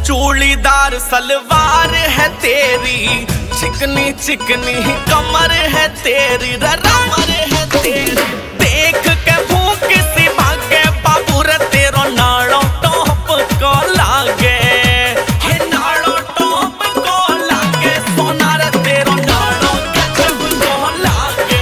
चूड़ीदार सलवार है तेरी, चिकनी चिकनी कमर है तेरी, रमर है तेरी। देख के भूख सी भागे बाबू रे तेरो नाड़ो टॉप को लागे, हे नाड़ो टॉप को लागे, सोना रे तेरो नाड़ो गजब को लागे।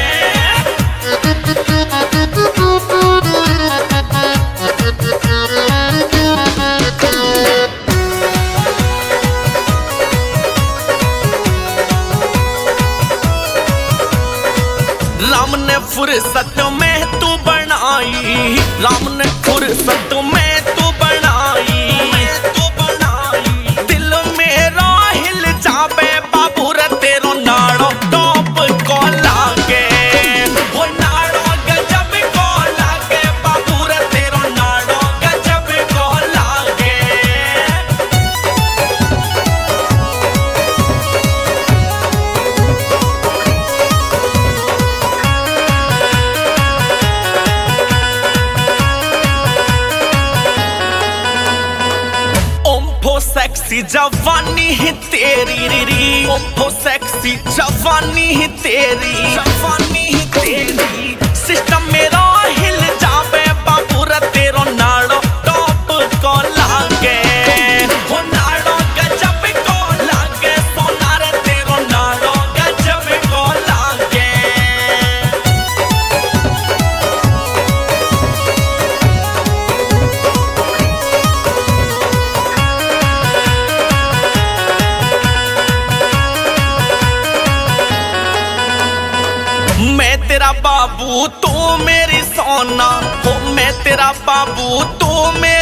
राम ने फुर्सत में तू बनाई, राम ने फुर्सत में तू बनाई, दिल मेरा हिल जावे बाबू रे तेरो नाड़ो टॉप को लागे, वो नाड़ो गजब को लागे बाबू रे तेरो नाड़ो गजब को लागे। सेक्सी जवानी ही तेरी री, ओ सेक्सी जवानी ही तेरी, जवानी ही तेरी। सिस्टम मेरा हिल जावे बाबू रे तेरो नाड़ो टॉप को लागे, वो नाड़ो गजब को लागे, सोना रे तेरो नाड़ो गजब को लागे। मैं तेरा बाबू तू मेरी सोना, हो मैं तेरा बाबू तू मेरी